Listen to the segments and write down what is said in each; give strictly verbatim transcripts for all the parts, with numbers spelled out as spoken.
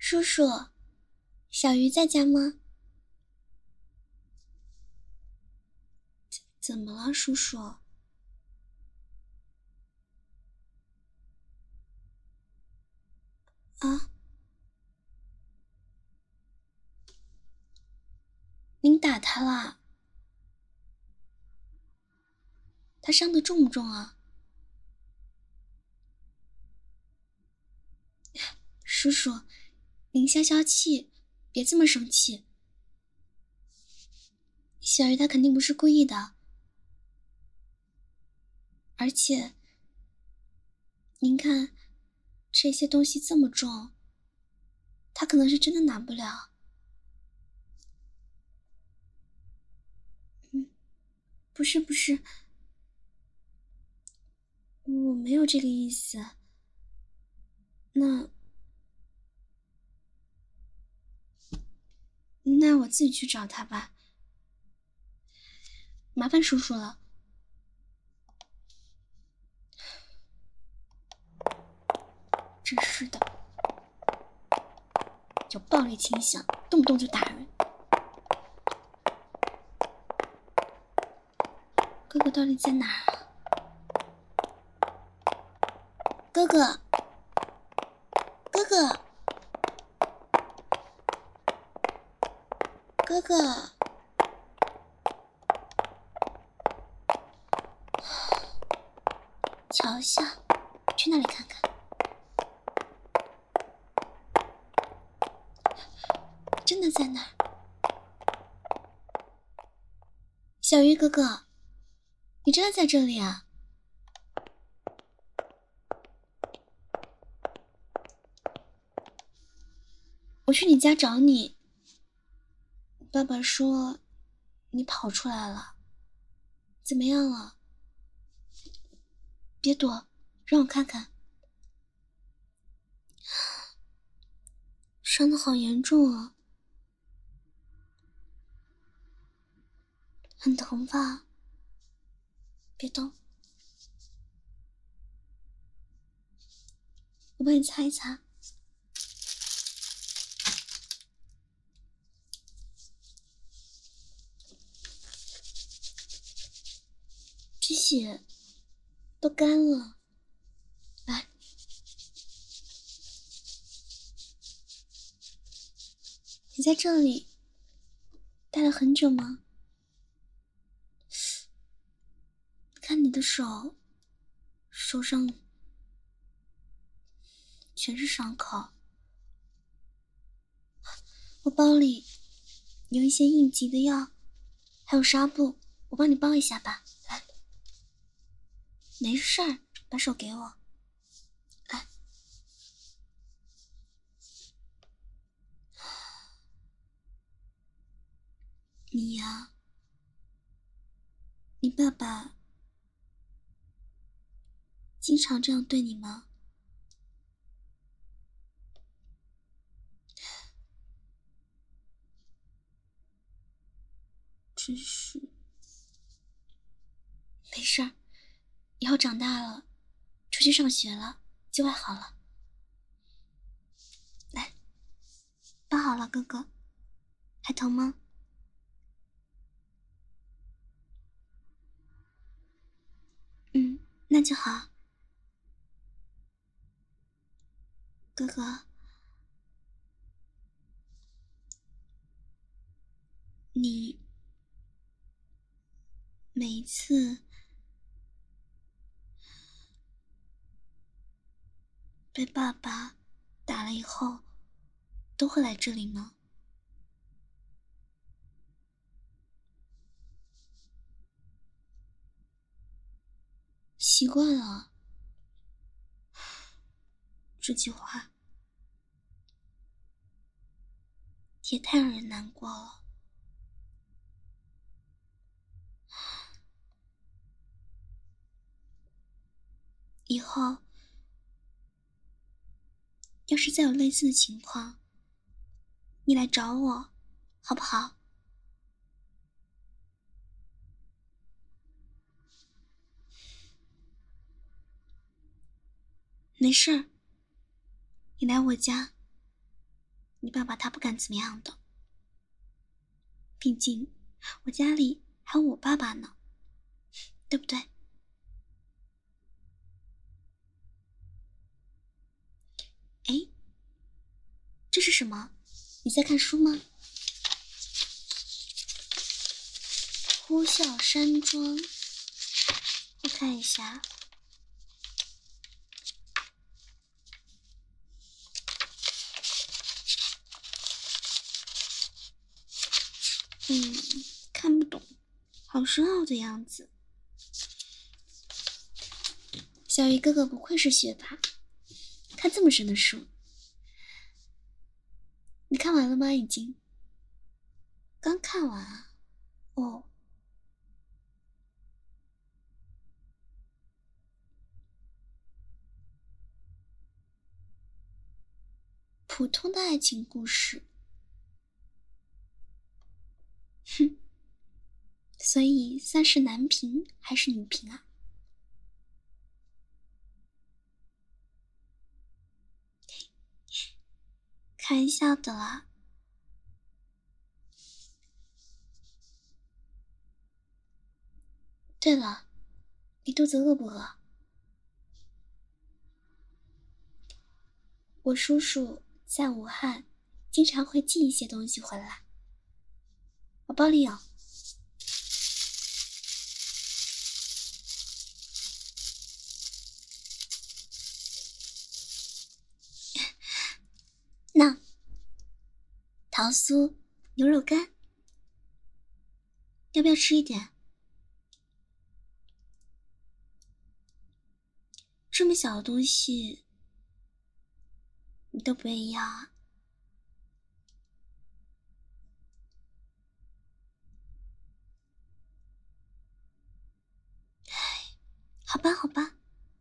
叔叔，小鱼在家吗？怎怎么了，叔叔？啊？您打他啦？他伤得重不重啊？叔叔，您消消气，别这么生气。小鱼他肯定不是故意的，而且，您看，这些东西这么重，他可能是真的拿不了。嗯，不是不是，我没有这个意思。那那我自己去找他吧，麻烦叔叔了。真是的，有暴力倾向，动不动就打人。哥哥到底在哪儿啊？哥哥，哥哥，哥哥，瞧一下，去那里看看。真的在那儿。小鱼哥哥，你真的在这里啊？我去你家找你，爸爸说你跑出来了，怎么样了？别躲，让我看看。伤得好严重啊，很疼吧？别动，我帮你擦一擦。这血都干了，来，你在这里待了很久吗？看你的手，手上全是伤口。我包里有一些应急的药，还有纱布，我帮你包一下吧。来，没事儿，把手给我。来，你呀，你爸爸经常这样对你吗？真是，没事儿，以后长大了，出去上学了，就会好了。来，包好了，哥哥，还疼吗？嗯，那就好。哥哥，你每一次被爸爸打了以后，都会来这里吗？习惯了。这句话也太让人难过了。以后要是再有类似的情况，你来找我，好不好？没事儿，你来我家， 你爸爸他不敢怎么样的，毕竟我家里还有我爸爸呢，对不对？哎，这是什么？你在看书吗？呼啸山庄，我看一下。嗯，看不懂，好深奥的样子。小鱼哥哥不愧是学霸，看这么深的书。你看完了吗？已经？刚看完啊。哦。普通的爱情故事。哼。所以算是男频还是女频啊？开玩笑的啦。对了，你肚子饿不饿？我叔叔在武汉经常会寄一些东西回来，我包里有。那桃酥、牛肉干，要不要吃一点？这么小的东西你都不愿意要啊？好吧好吧，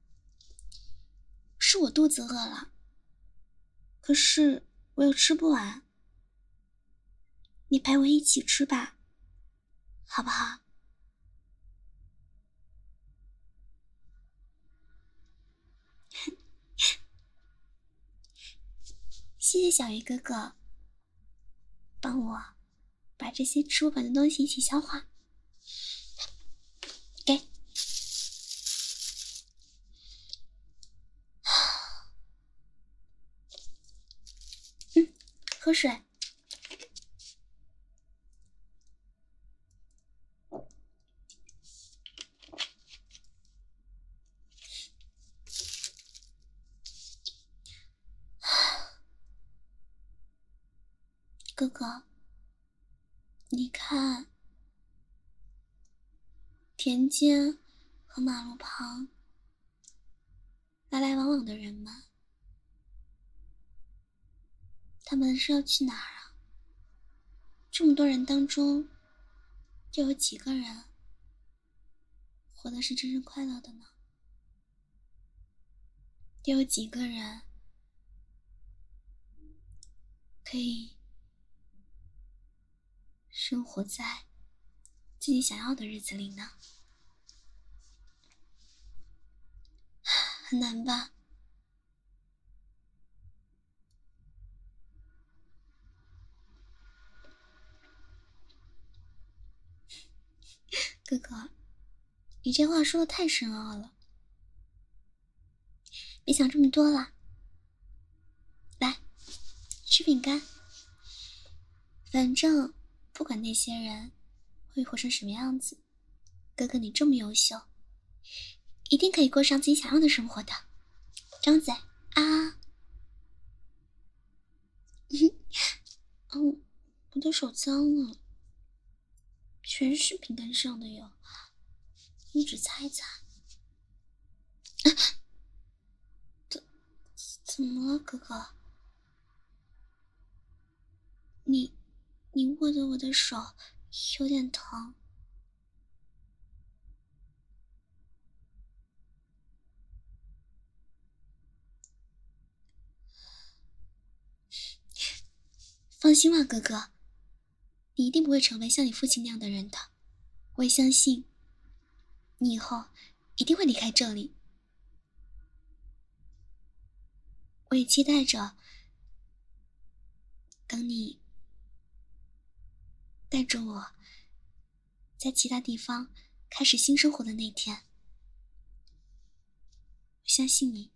是我肚子饿了，可是我又吃不完，你陪我一起吃吧，好不好？谢谢小鱼哥哥帮我把这些吃不完的东西一起消化。给。嗯，喝水。哥哥，你看田间和马路旁来来往往的人们，他们是要去哪儿啊？这么多人当中，又有几个人活的是真正快乐的呢？又有几个人可以生活在自己想要的日子里呢？很难吧？哥哥，你这话说的太深奥了，别想这么多了。来，吃饼干。反正不管那些人会活成什么样子，哥哥你这么优秀，一定可以过上自己想要的生活的。张嘴啊！嗯，我的手脏了，全是饼干上的油，用纸擦一擦。啊，怎怎么了，哥哥？你你握着我的手有点疼。放心吧，哥哥，你一定不会成为像你父亲那样的人的。我也相信，你以后一定会离开这里。我也期待着等你带着我在其他地方开始新生活的那天，我相信你。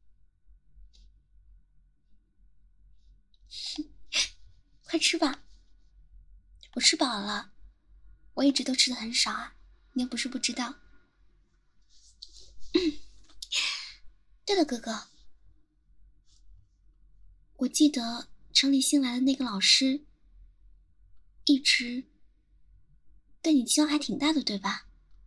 快吃吧，我吃饱了，我一直都吃的很少啊，你又不是不知道。对了，哥哥，我记得城里新来的那个老师一直对你期望还挺大的，对吧？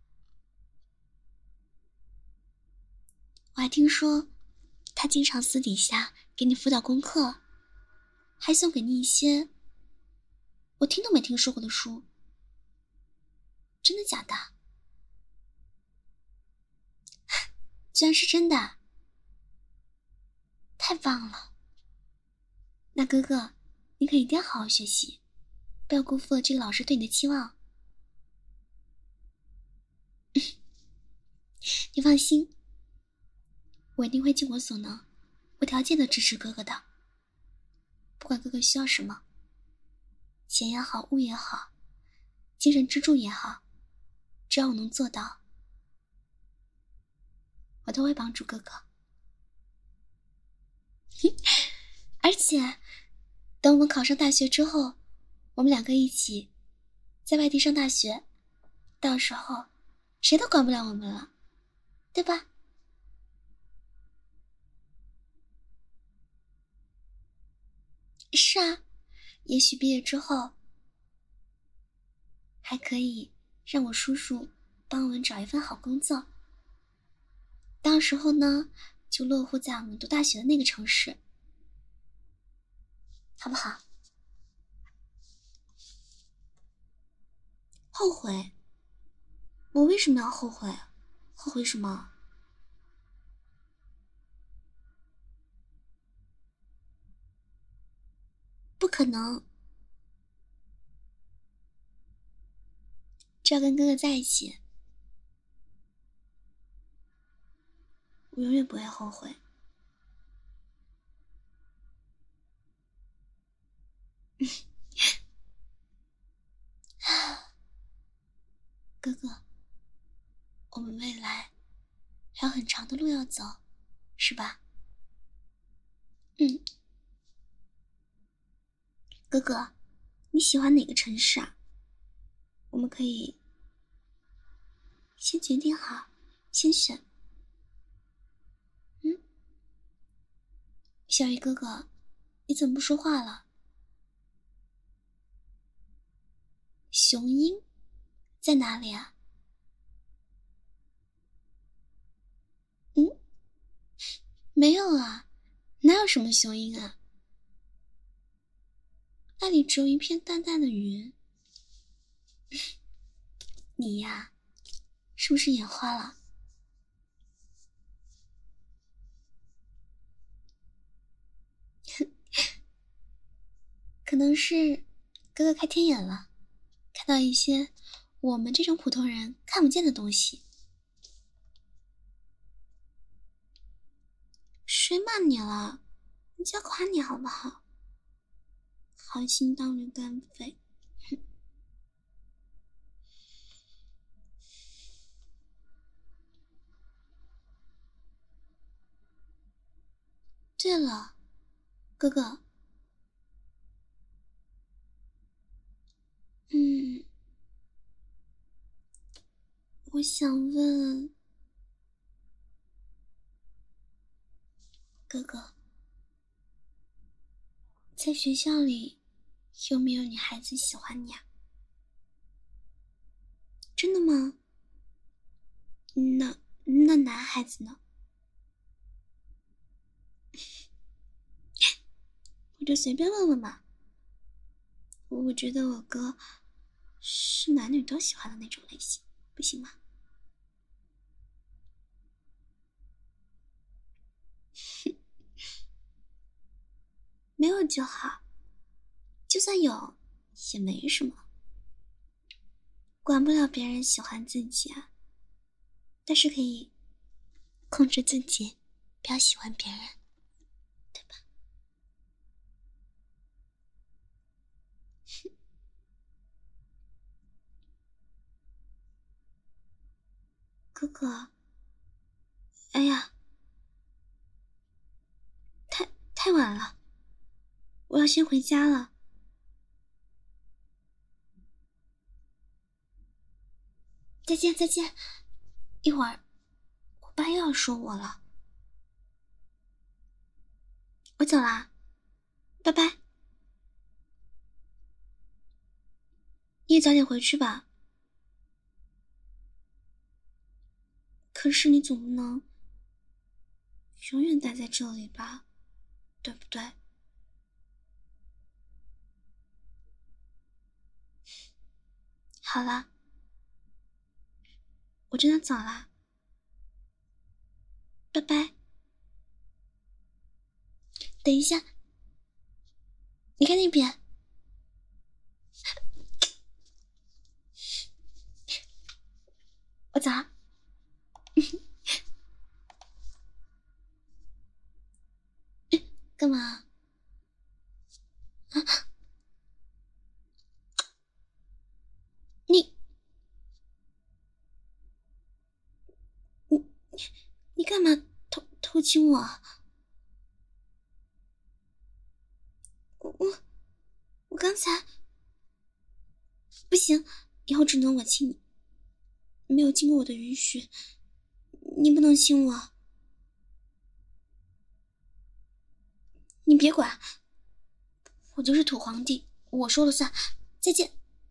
我还听说他经常私底下给你辅导功课，还送给你一些我听都没听说过的书。真的假的？居然是真的，太棒了。那哥哥，你可一定要好好学习，不要辜负了这个老师对你的期望。你放心，我一定会尽我所能，无条件的支持哥哥的。不管哥哥需要什么，钱也好，物也好，精神支柱也好，只要我能做到，我都会帮助哥哥。而且等我们考上大学之后，我们两个一起在外地上大学，到时候谁都管不了我们了，对吧？是啊，也许毕业之后还可以让我叔叔帮我们找一份好工作，到时候呢就落户在我们读大学的那个城市，好不好？后悔？我为什么要后悔？后悔什么？不可能，只要跟哥哥在一起，我永远不会后悔。哥哥，我们未来还有很长的路要走，是吧？嗯。哥哥，你喜欢哪个城市啊？我们可以先决定好，先选。嗯，小鱼哥哥，你怎么不说话了？雄鹰在哪里啊？嗯，没有啊，哪有什么雄鹰啊？那里只有一片淡淡的云。你呀，是不是眼花了？可能是哥哥开天眼了，看到一些我们这种普通人看不见的东西。谁骂你了？人家夸你好不好？好心当驴肝肺。哼。对了，哥哥，嗯，我想问哥哥，在学校里有没有女孩子喜欢你啊？真的吗？那那男孩子呢？我就随便问问嘛。我觉得我哥是男女都喜欢的那种类型，不行吗？没有就好，就算有也没什么，管不了别人喜欢自己啊，但是可以控制自己，不要喜欢别人，对吧？ 哥哥，哎呀，太太晚了，我要先回家了。再见再见，一会儿我爸又要说我了。我走啦，拜拜。你也早点回去吧。可是你总不能永远待在这里吧，对不对？好了，我真的走啦，拜拜。等一下，你看那边。我走了。干嘛？啊？你你你干嘛偷偷亲我？我我我刚才不行，以后只能我亲你，没有经过我的允许，你不能亲我。你别管，我就是土皇帝，我说了算。再见。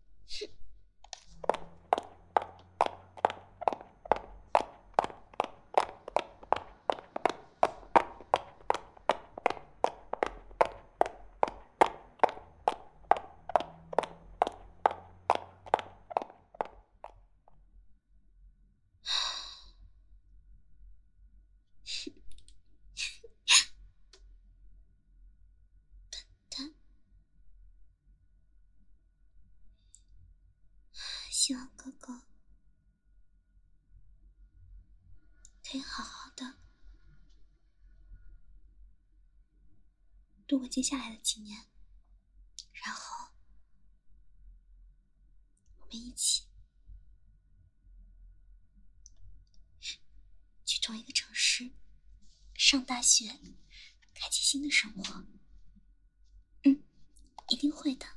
希望哥哥可以好好的度过接下来的几年，然后我们一起去同一个城市上大学，开启新的生活。嗯，一定会的。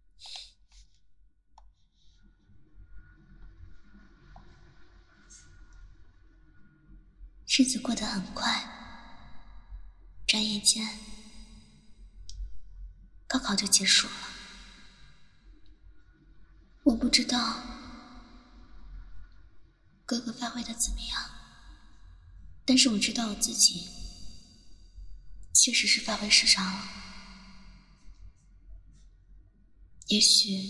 日子过得很快，转眼间高考就结束了。我不知道哥哥发挥的怎么样，但是我知道我自己确实是发挥失常了。也许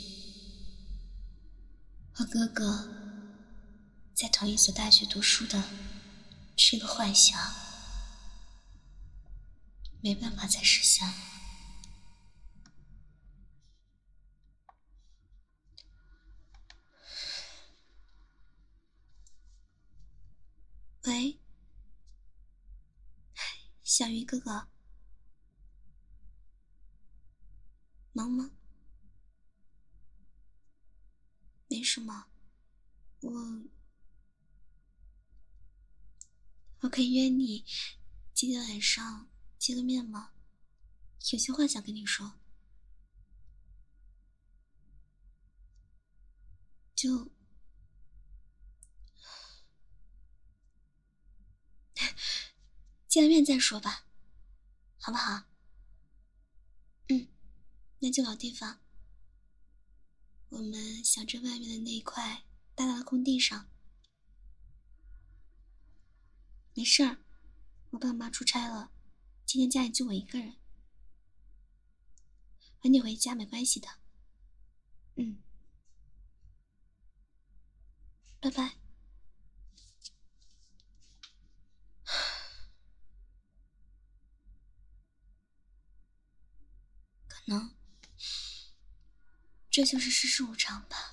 和哥哥在同一所大学读书的这个幻想没办法再实现了。喂，小鱼哥哥，忙吗？没什么，我我可以约你今天晚上见个面吗？有些话想跟你说。就见了面再说吧，好不好？嗯，那就老地方，我们小镇外面的那一块大大的空地上。没事儿，我爸妈出差了，今天家里就我一个人，晚点回家没关系的。嗯，拜拜。可能这就是世事无常吧。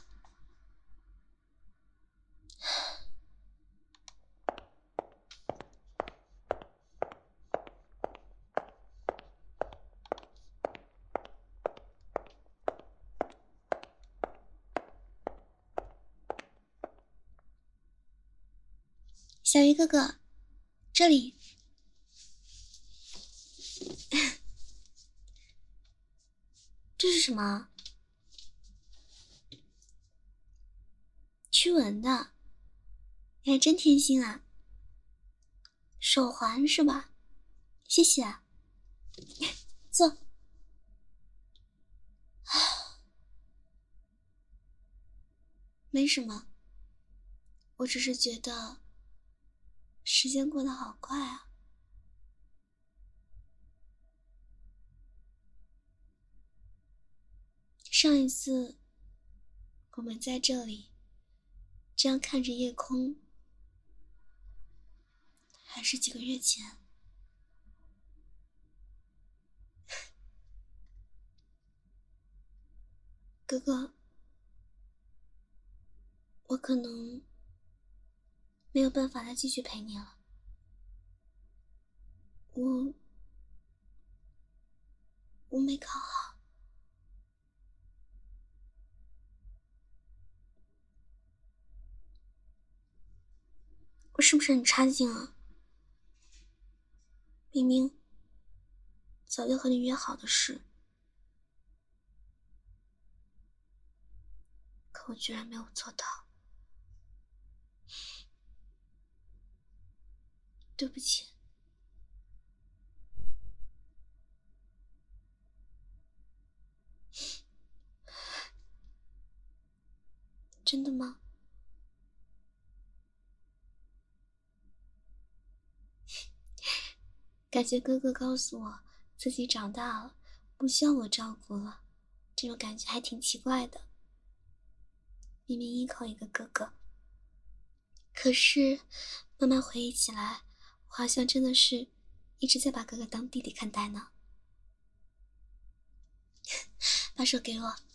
小鱼哥哥，这里。这是什么？驱蚊的，你还真贴心啊！手环是吧？谢谢。坐。没什么，我只是觉得时间过得好快啊。上一次我们在这里这样看着夜空，还是几个月前。哥哥，我可能没有办法再继续陪你了。我我没考好。我是不是很差劲啊？明明早就和你约好的事，可我居然没有做到。对不起。真的吗？感觉哥哥告诉我自己长大了，不需要我照顾了，这种感觉还挺奇怪的。明明一口一个哥哥，可是慢慢回忆起来，我好像真的是一直在把哥哥当弟弟看待呢。把手给我，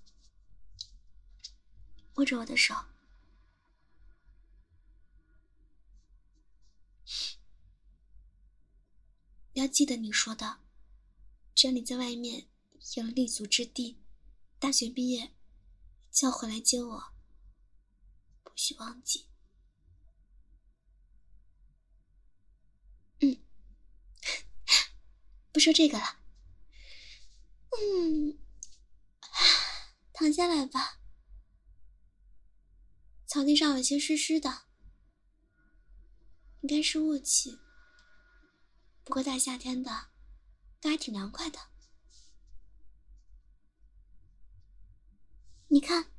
握着我的手。要记得你说的，只要你在外面有了立足之地，大学毕业就要回来接我，不许忘记。嗯，不说这个了。嗯，躺下来吧。草地上有些湿湿的，应该是雾气。不过大夏天的，都还挺凉快的。你看，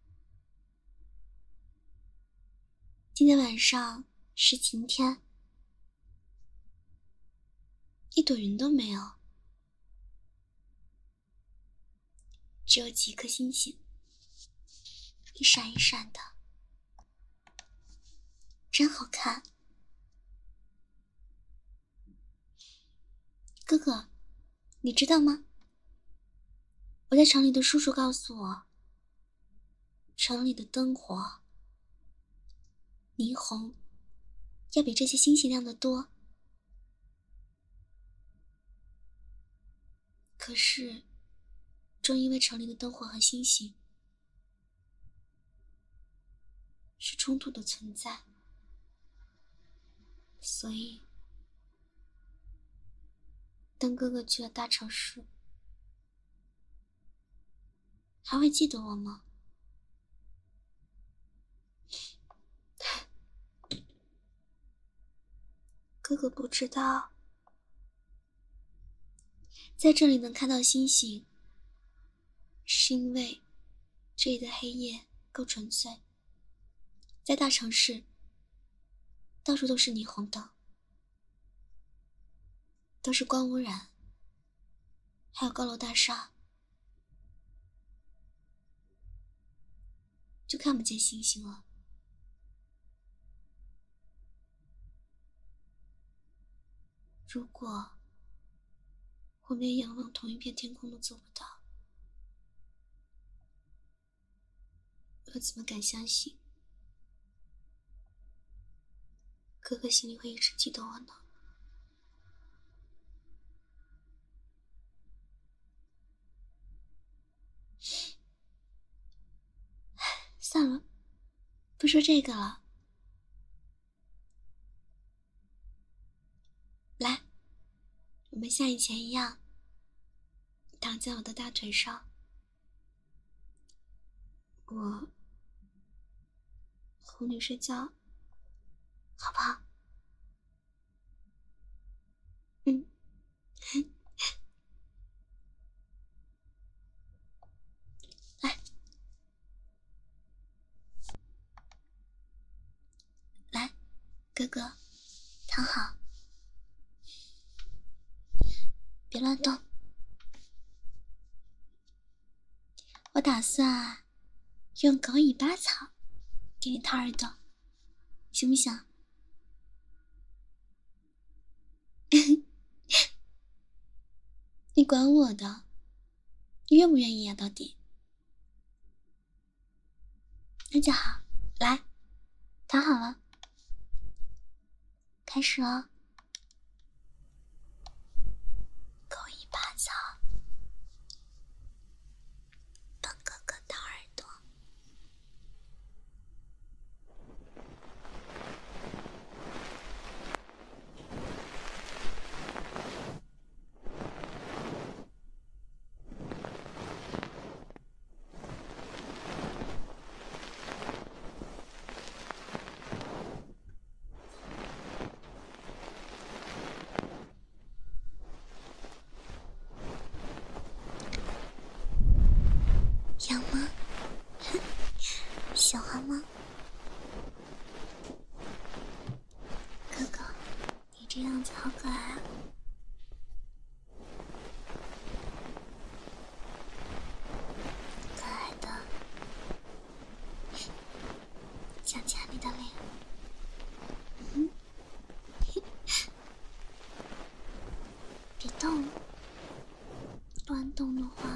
今天晚上是晴天，一朵云都没有，只有几颗星星，一闪一闪的，真好看。哥哥，你知道吗？我在城里的叔叔告诉我，城里的灯火霓虹要比这些星星亮得多。可是正因为城里的灯火和星星是冲突的存在，所以当哥哥去了大城市，还会记得我吗？哥哥不知道，在这里能看到星星，是因为这里的黑夜够纯粹。在大城市，到处都是霓虹灯，都是光污染，还有高楼大厦，就看不见星星了。如果我们仰望同一片天空都做不到，我又怎么敢相信哥哥心里会一直记得我呢？算了，不说这个了。 们像以前一样躺在我的大腿上，我哄你睡觉，好不好？嗯。来，来，哥哥，躺好，别乱动。我打算用狗尾巴草给你掏耳朵，行不行？你管我的，你愿不愿意呀？到底？那就好，来，躺好了，开始哦。狗尾巴草，帮哥哥掏耳朵。痒吗？喜欢吗？哥哥，你这样子好可爱啊！可爱的，想掐你的脸。嗯，别动，乱动的话，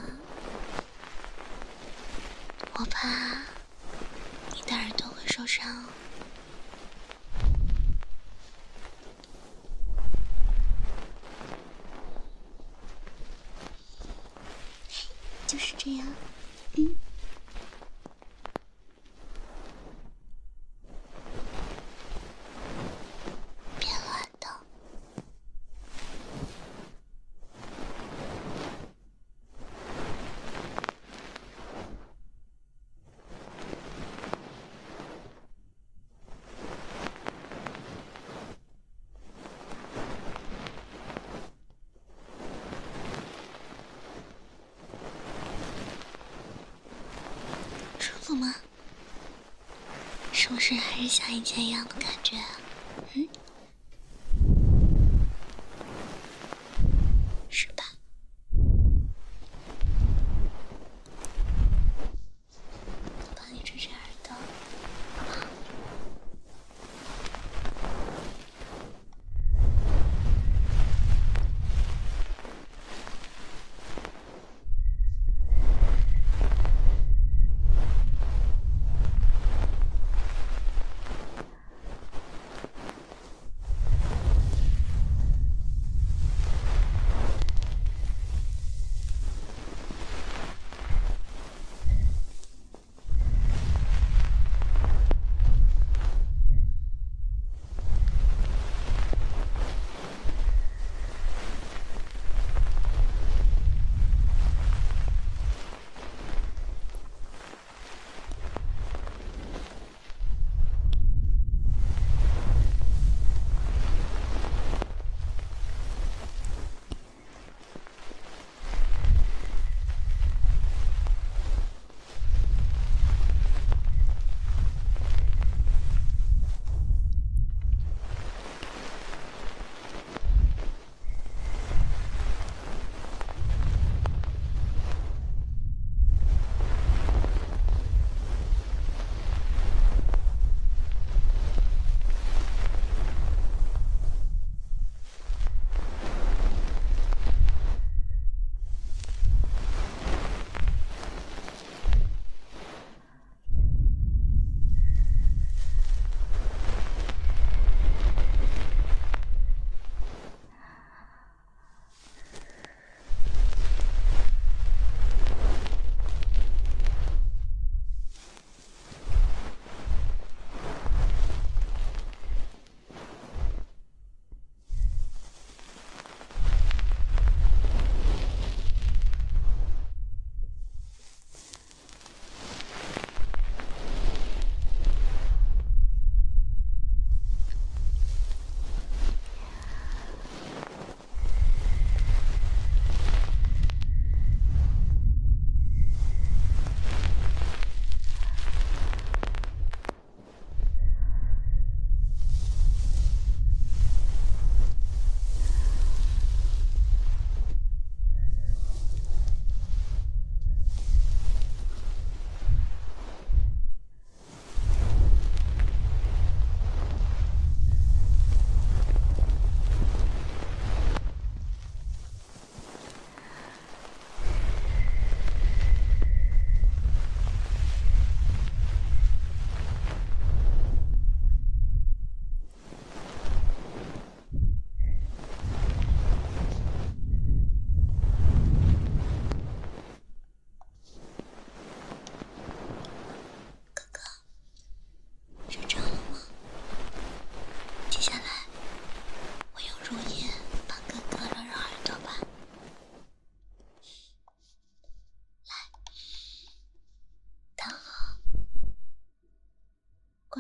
我怕你的耳朵会受伤哦。就是这样，嗯，别乱动。舒服吗？是不是还是像以前一样的感觉啊？嗯，是吧？帮你吹吹耳朵，好不好？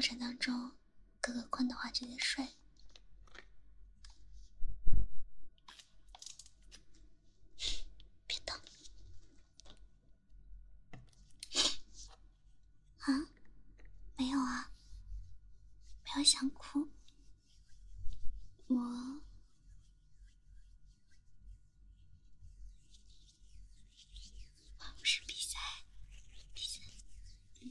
程当中，哥哥困的话直接睡。别动。啊？没有啊，没有想哭。我我不是比赛，比赛。嗯。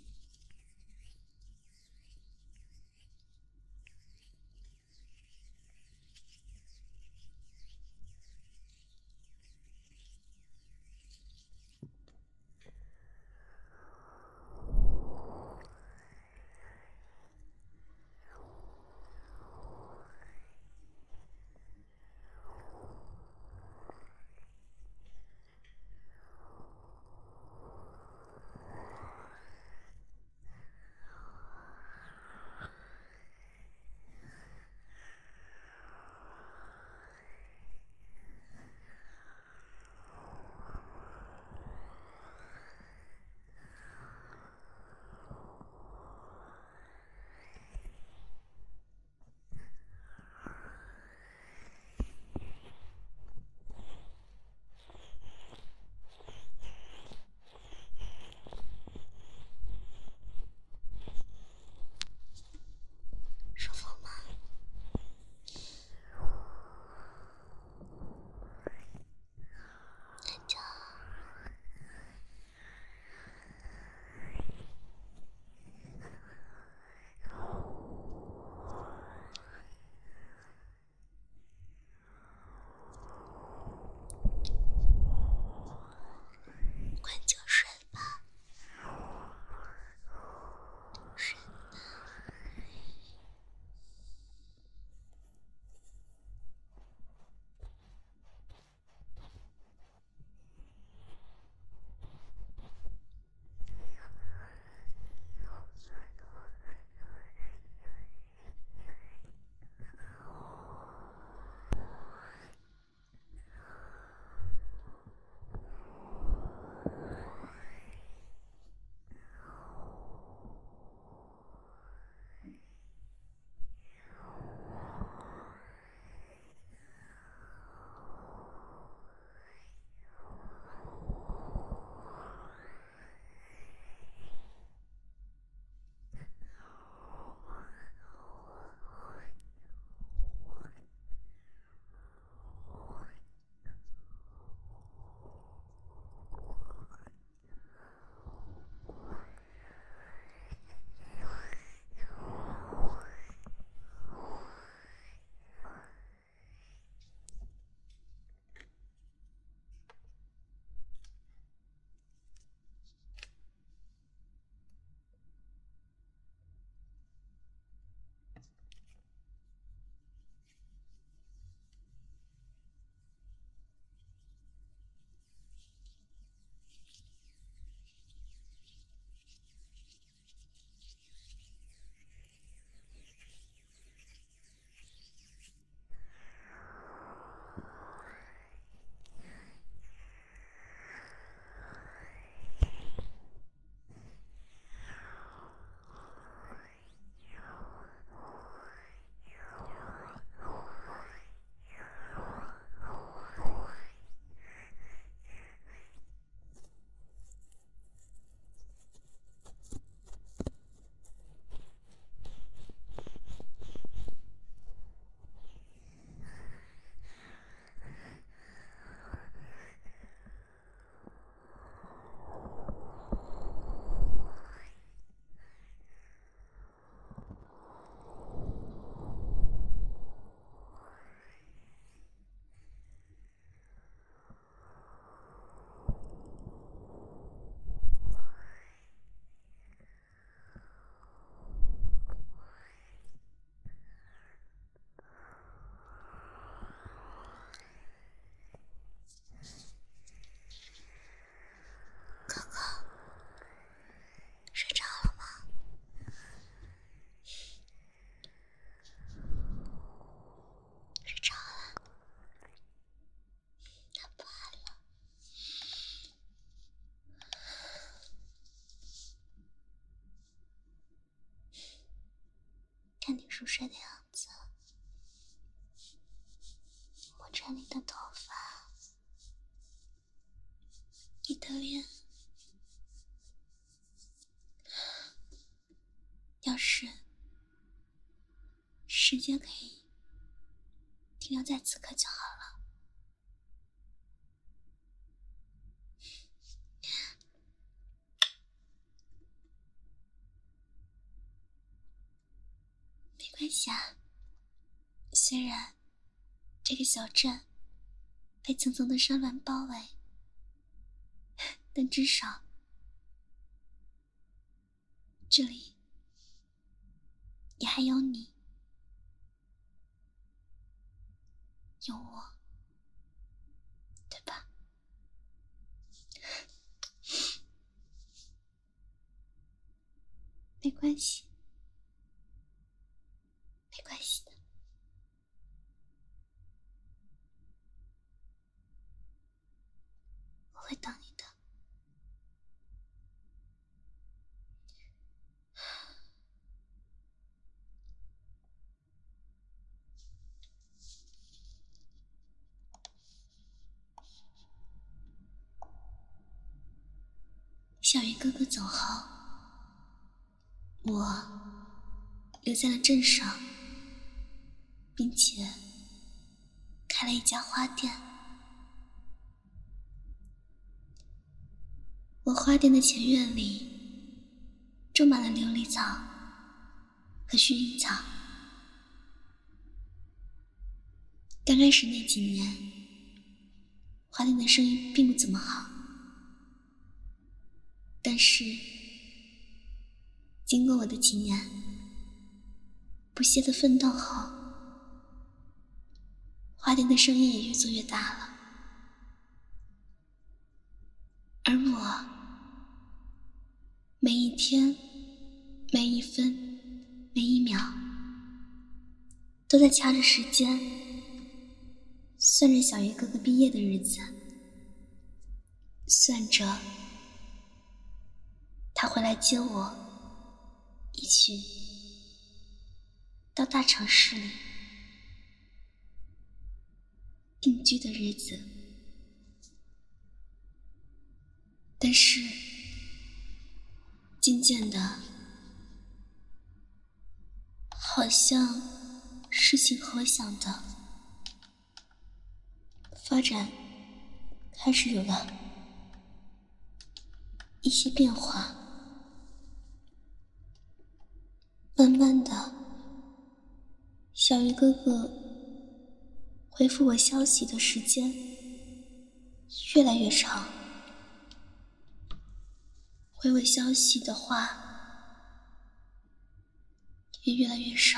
睡的样子，摸着你的头发，你的脸。要是时间可以停留在此刻就好了。没关系啊，虽然这个小镇被层层的山峦包围，但至少这里也还有你，有我，对吧？没关系，没关系的。我会等你的。小鱼哥哥走后，我留在了镇上，并且开了一家花店。我花店的前院里种满了琉璃草和薰衣草。刚开始那几年，花店的生意并不怎么好，但是经过我的几年不懈的奋斗后，花店的生意也越做越大了。而我每一天、每一分、每一秒都在掐着时间，算着小鱼哥哥毕业的日子，算着他回来接我，一起到大城市里定居的日子。但是渐渐的，好像事情和我想的发展开始有了一些变化。慢慢的，小鱼哥哥回复我消息的时间越来越长，回我消息的话也越来越少。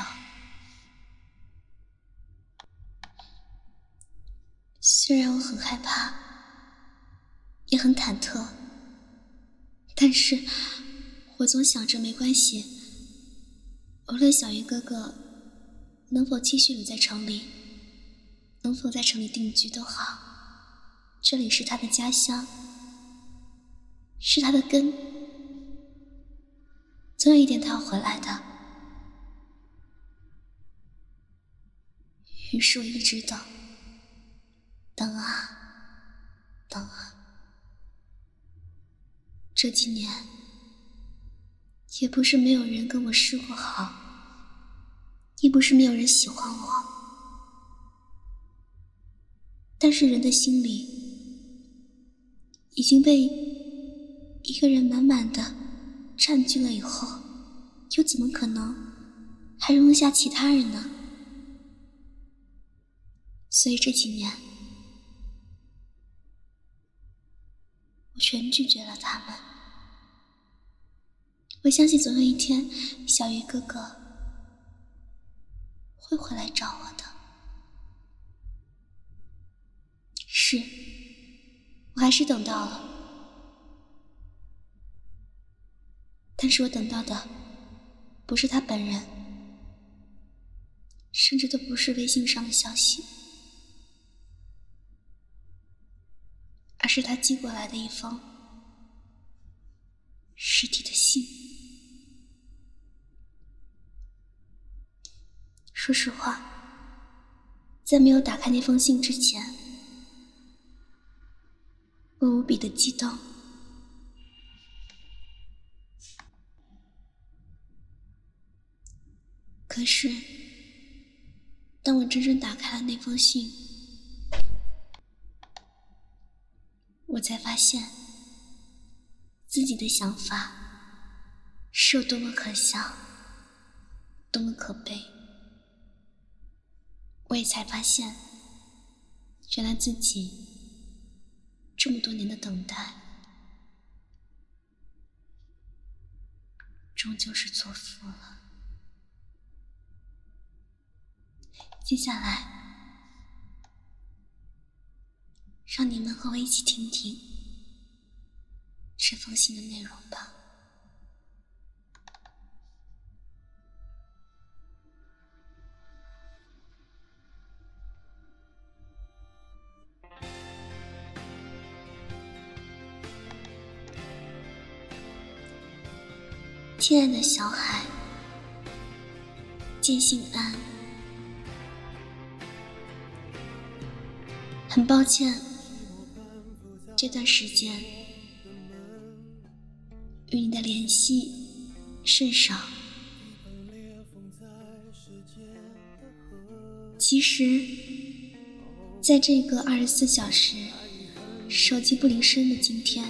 虽然我很害怕，也很忐忑，但是我总想着没关系，无论小鱼哥哥能否继续留在城里，能否在城里定居都好，这里是他的家乡，是他的根，总有一天他要回来的。于是我一直等，等啊，等啊。这几年也不是没有人跟我示过好，也不是没有人喜欢我，但是人的心里已经被一个人满满的占据了以后，又怎么可能还容得下其他人呢？所以这几年我全拒绝了他们。我相信总有一天小鱼哥哥会回来找我的。是，我还是等到了，但是我等到的不是他本人，甚至都不是微信上的消息，而是他寄过来的一封实体的信。 说实话，在没有打开那封信之前，我无比的激动。可是，当我真正打开了那封信，我才发现自己的想法是有多么可笑，多么可悲。我也才发现，原来自己这么多年的等待，终究是错付了。接下来，让你们和我一起听听这封信的内容吧。亲爱的小海，见信安。很抱歉，这段时间与你的联系甚少。其实，在这个二十四小时手机不离身的今天，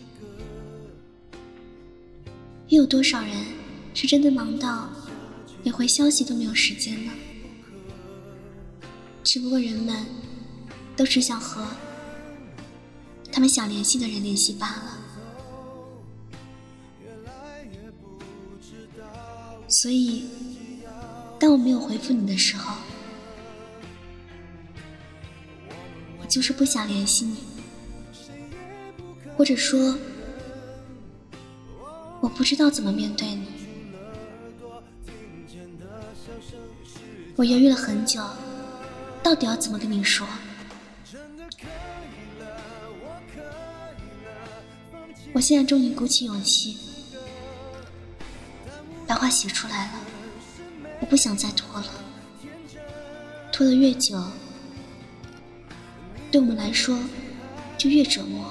又有多少人是真的忙到连回消息都没有时间呢？只不过人们都只想和他们想联系的人联系罢了。所以当我没有回复你的时候，我就是不想联系你，或者说我不知道怎么面对你。我犹豫了很久，到底要怎么跟你说。我现在终于鼓起勇气把话写出来了，我不想再拖了，拖得越久，对我们来说就越折磨。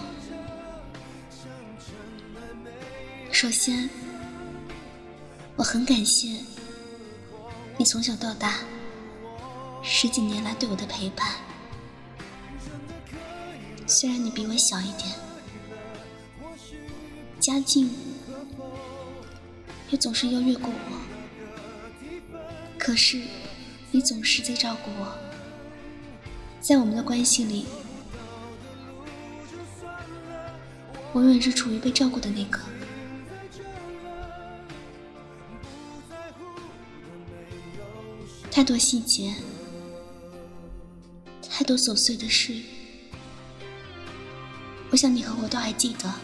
首先，我很感谢你从小到大十几年来对我的陪伴，虽然你比我小一点，家境又总是优越过我，可是你总是在照顾我。在我们的关系里，我永远是处于被照顾的那个。太多细节，太多琐碎的事，我想你和我都还记得，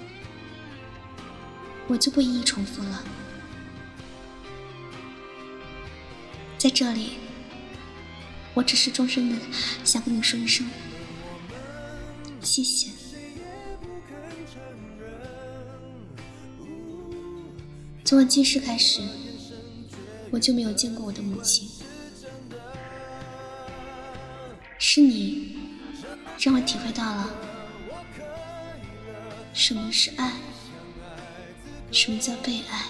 我就不一一重复了。在这里，我只是衷深的想跟你说一声谢谢。从我记事开始，我就没有见过我的母亲，是你让我体会到了什么是爱，什么叫被爱。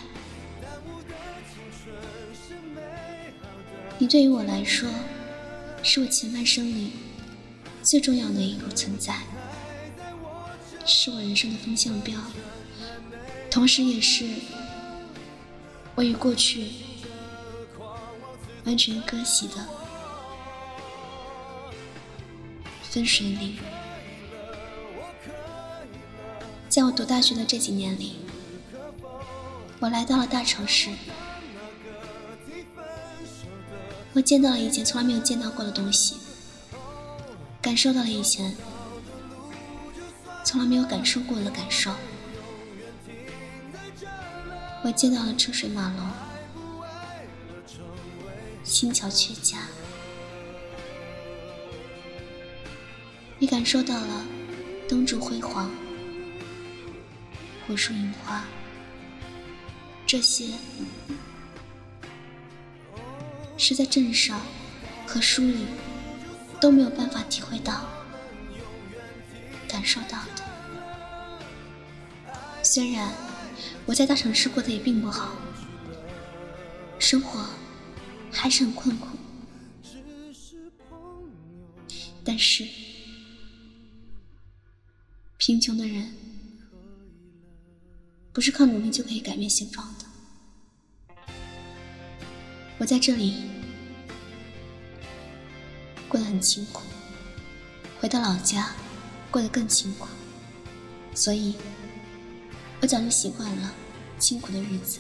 你对于我来说，是我前半生里最重要的一个存在，是我人生的风向标，同时也是我与过去完全割席的分水岭。在我读大学的这几年里，我来到了大城市，我见到了以前从来没有见到过的东西，感受到了以前从来没有感受过的感受。我见到了车水马龙，新桥阙家，也感受到了灯烛辉煌，火树银花，这些是在镇上和书里都没有办法体会到、感受到的。虽然我在大城市过得也并不好，生活还是很困苦，但是贫穷的人不是靠努力就可以改变现状的。我在这里过得很辛苦，回到老家过得更辛苦，所以我早就习惯了辛苦的日子。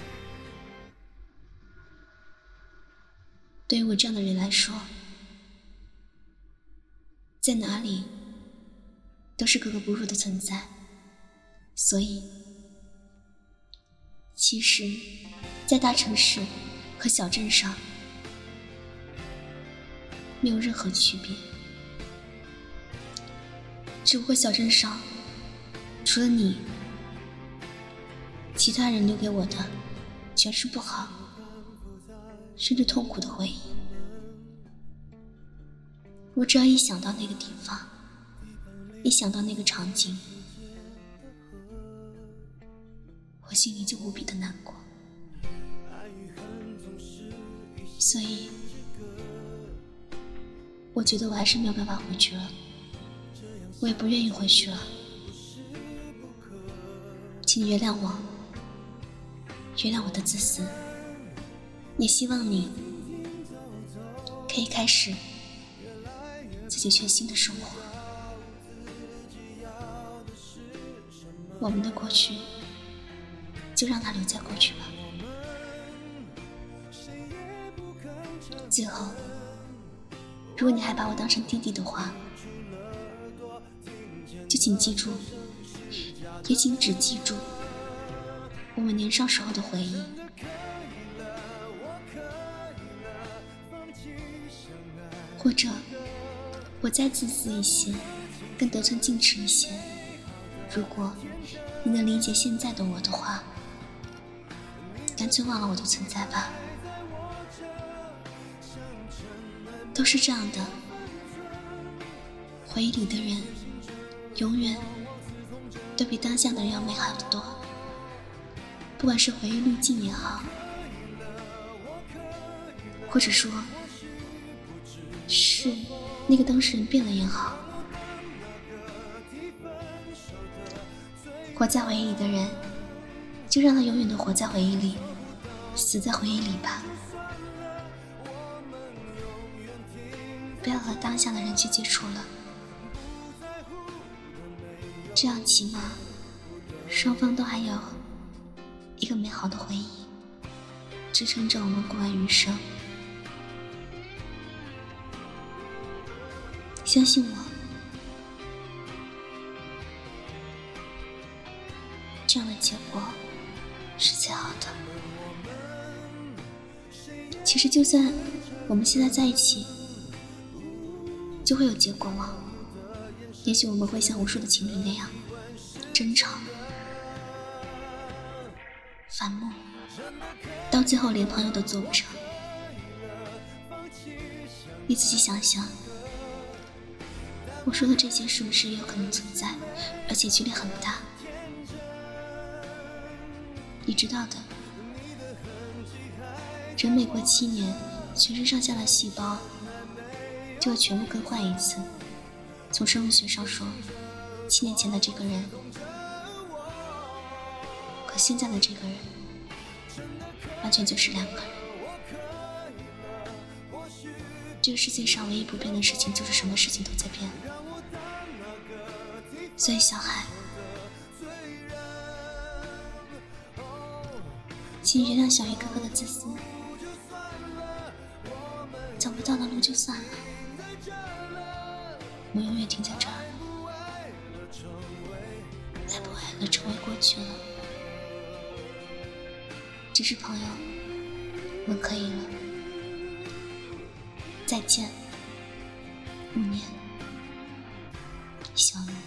对于我这样的人来说，在哪里都是格格不入的存在，所以其实在大城市和小镇上没有任何区别，只不过小镇上除了你，其他人留给我的全是不好甚至痛苦的回忆。我只要一想到那个地方，一想到那个场景，我心里就无比的难过。所以我觉得我还是没有办法回去了，我也不愿意回去了。请你原谅我，原谅我的自私，也希望你可以开始自己全新的生活。我们的过去就让它留在过去吧。最后，如果你还把我当成弟弟的话，就请记住，也请只记住我们年少时候的回忆。或者我再自私一些，更得寸进尺一些，如果你能理解现在的我的话，干脆忘了我的存在吧。都是这样的，回忆里的人永远都比当下的人要美好得多。不管是回忆滤镜也好，或者说是那个当事人变了也好，活在回忆里的人，就让他永远的活在回忆里，死在回忆里吧。不要和当下的人去接触了，这样起码双方都还有一个美好的回忆支撑着我们过完余生。相信我，这样的结果是最好的。其实就算我们现在在一起，就会有结果吗？也许我们会像无数的情侣那样争吵、反目，到最后连朋友都做不成。你仔细想想，我说的这些是不是也有可能存在，而且几率很大？你知道的，人每过七年，全身上下的细胞就会全部更换一次。从生物学上说，七年前的这个人和现在的这个人完全就是两个人。这个世界上唯一不变的事情就是什么事情都在变。所以小孩，请原谅小鱼哥哥的自私，走不到的路就算了，我永远停在这儿，爱不爱了成为过去了，只是朋友，我们可以了。再见，五年，小鱼。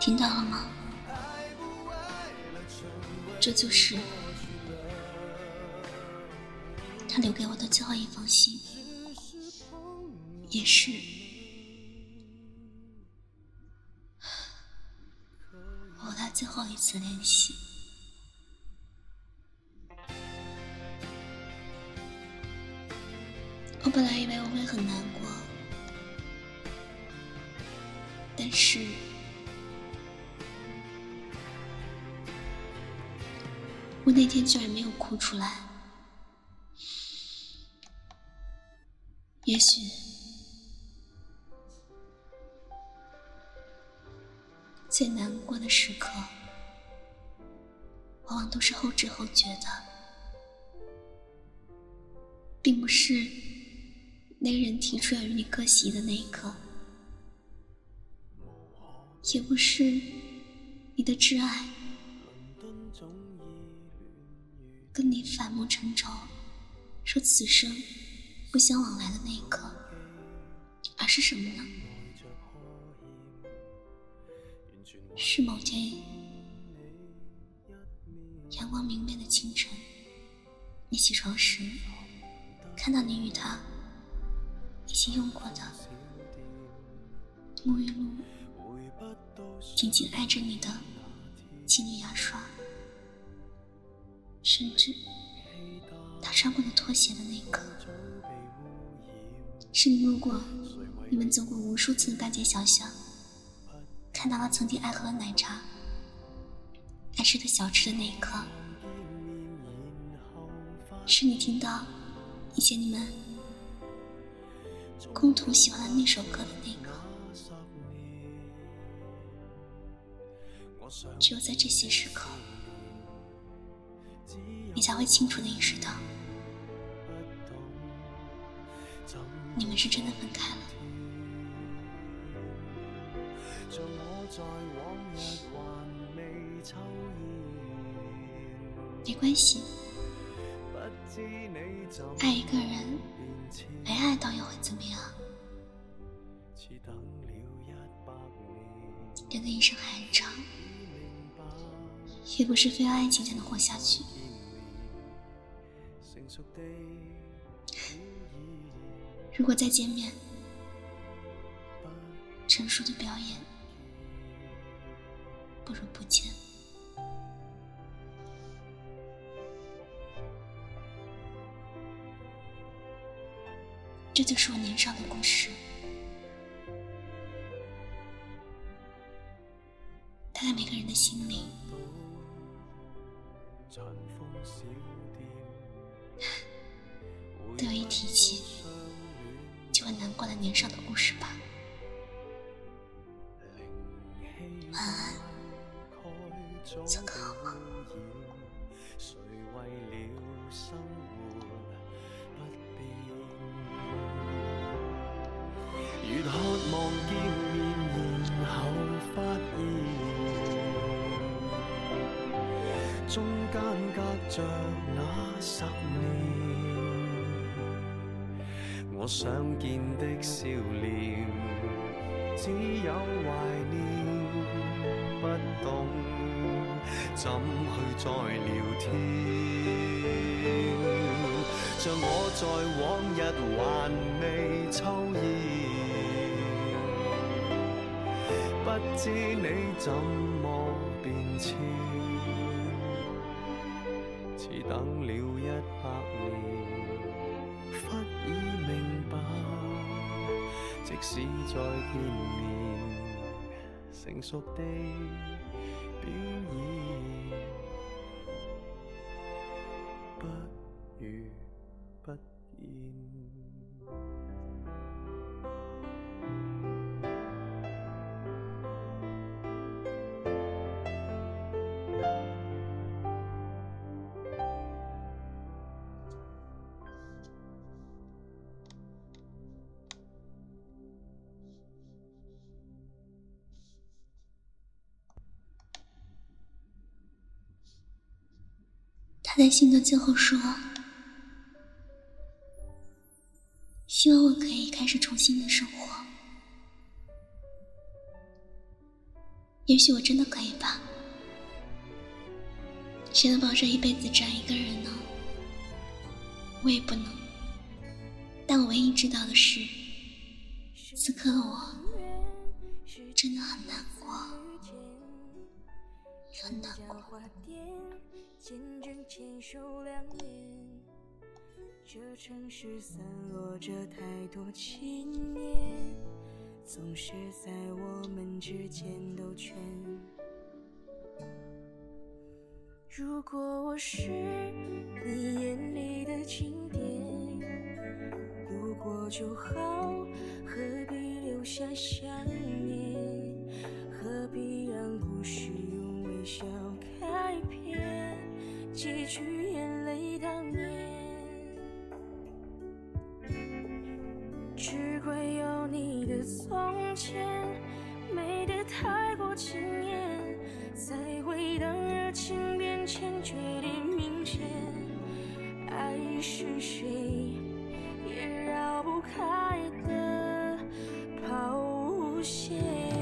听到了吗？这就是他留给我的最后一封信，也是我和他最后一次联系。我本来以为我会很难过，但是我那天居然没有哭出来。也许最难过的时刻往往都是后知后觉的，并不是那个人提出要与你割席的那一刻，也不是你的挚爱跟你反目成仇说此生不相往来的那一刻，而是什么呢？是某天阳光明媚的清晨，你起床时看到你与他一起用过的沐浴露紧紧挨着你的情侣牙刷，甚至他穿过的拖鞋的那一刻，是你路过你们走过无数次的大街小巷，看到了曾经爱喝的奶茶爱吃的小吃的那一刻，是你听到以前你们共同喜欢的那首歌的那一刻。只有在这些时刻，你才会清楚地意识到你们是真的分开了。没关系，爱一个人没爱到又会怎么样？人的一生还很长，也不是非要爱情才能活下去。如果再见面，成熟的表演不如不见。这就是我年少的故事，大概每个人的心里都有一提起就会难过的年少的故事吧。晚安，做个好梦。 越渴望見面，然後發現中間隔着那十年，我想見的笑臉只有懷念，不懂怎去再聊天，像我在往日還未抽煙，不知你怎麼變遷，似等了一百年，忽已明白，即使再見面，成熟地表演，不如不見。 他在信的最后说，希望我可以开始重新的生活。 也许我真的可以吧，谁能保证一辈子只爱一个人呢？我也不能。但我唯一知道的是，此刻的我真的很难过，很难过。 这城市散落着太多情念，总是在我们之间兜圈。如果我是你眼里的经典，路过就好，何必留下想念？何必让故事用微笑开篇，几句眼泪当年？只怪有你的从前美得太过惊艳，才会当热情变迁决定明显。爱是谁也绕不开的抛线。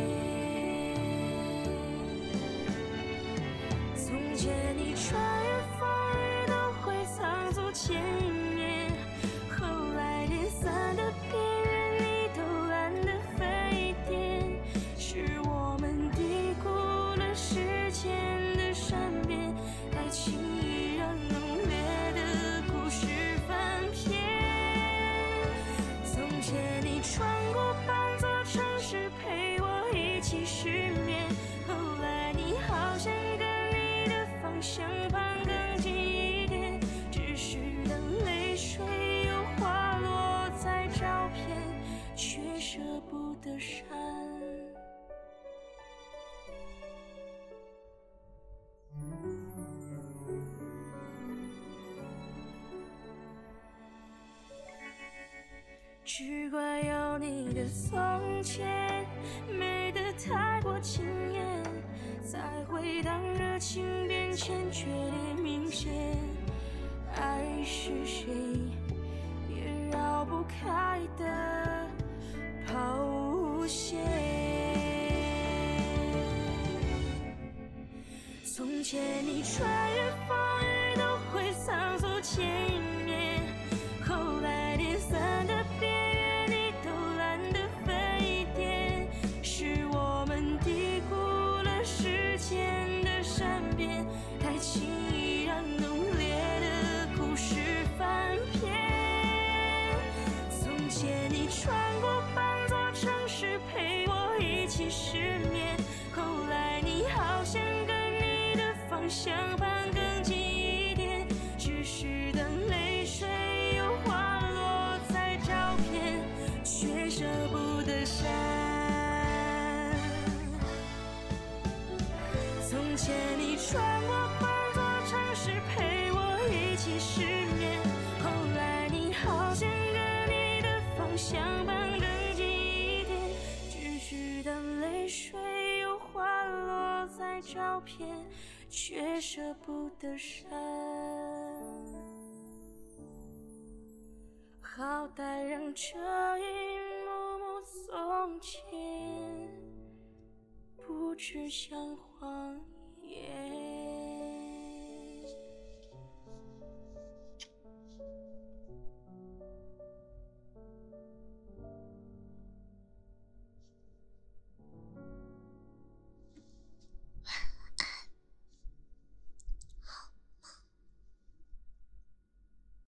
从前你穿越风雨都会仓促见面，后来连伞的边缘你都懒得飞点，是我们低估了时间的善变，太轻易让浓烈的故事翻篇。从前你穿过半座城市陪我一起失眠，后来你好像跟你的方向盘更近一点，只是等泪水又滑落在照片，却舍不得删。只怪有你的从前美得太过惊艳，才会当热情变迁决定明显。爱是谁也绕不开的抛线。从前你穿越风雨都会仓促见面，后来连伞的边缘你都懒得飞点，是我们低估了时间的善变，太轻易让浓烈的故事翻篇。从前你穿过半座城市陪我一起失眠，后来你好像跟你的方向盘更近一点，只是等泪水又滑落在照片，却舍不得删。从前你穿过半座城市陪我一起失眠，后来你好像跟你的方向盘更近一点，只是当泪水又滑落在照片，却舍不得删。好歹让这一幕幕从前不只像谎言。